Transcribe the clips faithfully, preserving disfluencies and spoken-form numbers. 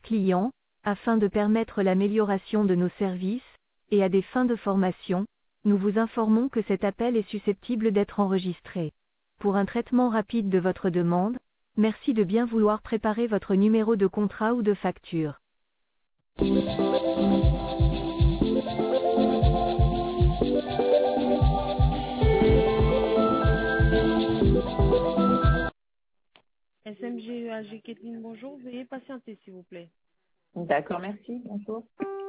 clients, afin de permettre l'amélioration de nos services, et à des fins de formation, nous vous informons que cet appel est susceptible d'être enregistré. Pour un traitement rapide de votre demande, merci de bien vouloir préparer votre numéro de contrat ou de facture. S M G E A G Kathleen, bonjour. Veuillez patienter, s'il vous plaît. D'accord, merci. Bonjour.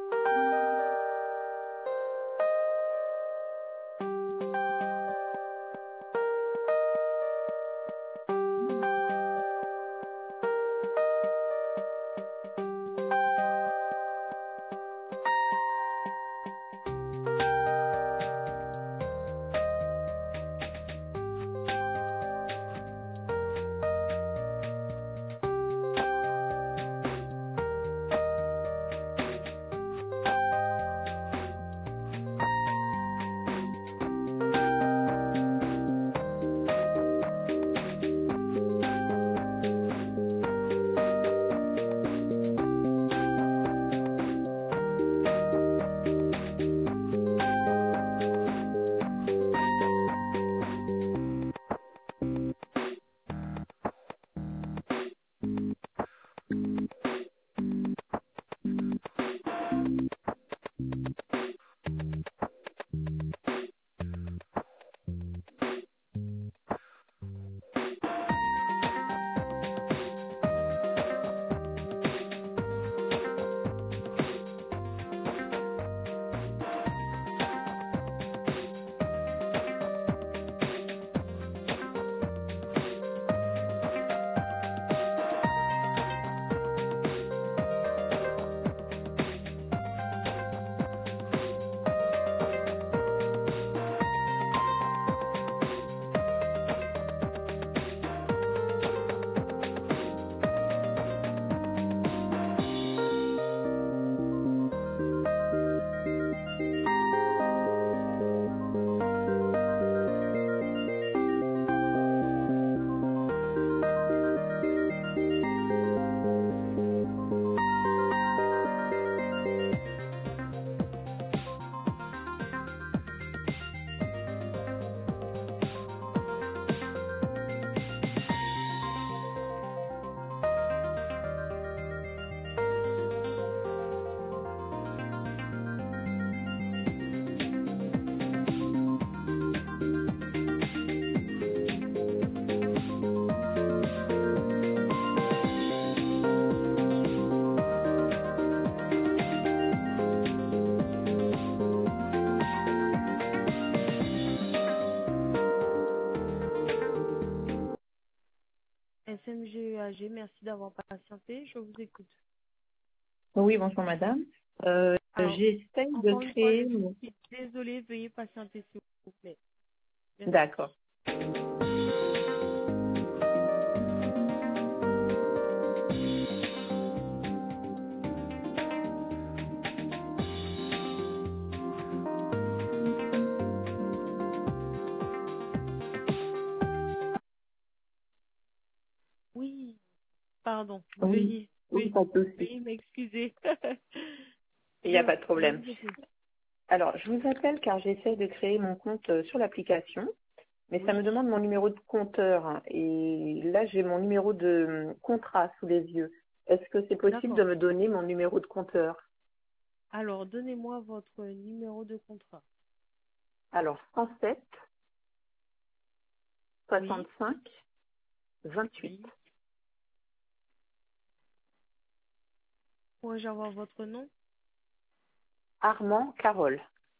S M G E A G, merci d'avoir patienté. Je vous écoute. Oui, bonjour madame. Euh, Alors, J'essaye de encore une fois, créer... je mon- suis désolée. Veuillez patienter, s'il vous plaît. Merci. D'accord. Oui, pardon. Oui, Veuillez, oui, veuillez, pas de souci. veuillez m'excuser. Il n'y a je, pas de je problème. vous écoute. Alors, je vous appelle car j'essaie de créer mon compte euh, sur l'application, mais ça me Oui, demande mon numéro de compteur. Et là, j'ai mon numéro de euh, contrat sous les yeux. Est-ce que c'est possible de d'accord. me donner mon numéro de compteur? Alors, donnez-moi votre numéro de contrat. Alors, cent sept, Oui, soixante-cinq, vingt-huit. oui. Pourrais-je avoir votre nom? Armand Carole.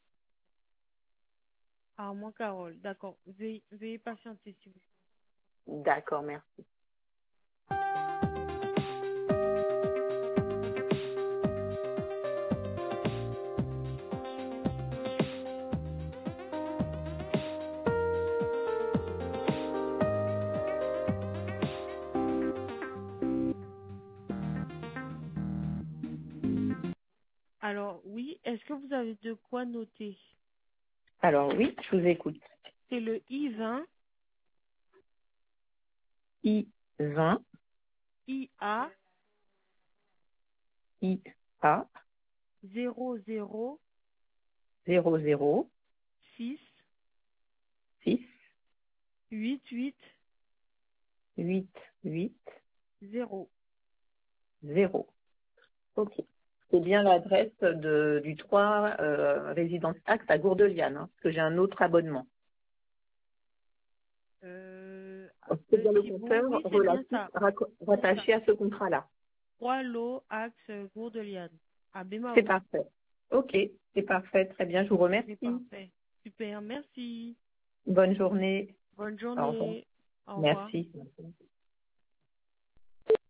Armand Carole. D'accord. Veuillez, veuillez patienter, s'il vous plaît. D'accord, merci. Alors, oui, est-ce que vous avez de quoi noter? Alors oui, je vous écoute. C'est le I vingt, I vingt, I A, I A zéro zéro zéro zéro six six huit huit huit huit zéro. zéro. Ok. C'est bien l'adresse de, du trois euh, résidence Axe à Gourdeliane, hein, parce que j'ai un autre abonnement. Euh, C'est bien le Thibaut, compteur oui, c'est bien relatif, ça. raco- rattaché à ce contrat-là. trois lots, axe, Gourdeliane. À C'est Bémao. parfait. Ok, c'est parfait. Très bien, je vous C'est remercie. parfait. Super, merci. Bonne journée. Bonne Au revoir. journée. Au revoir. Merci.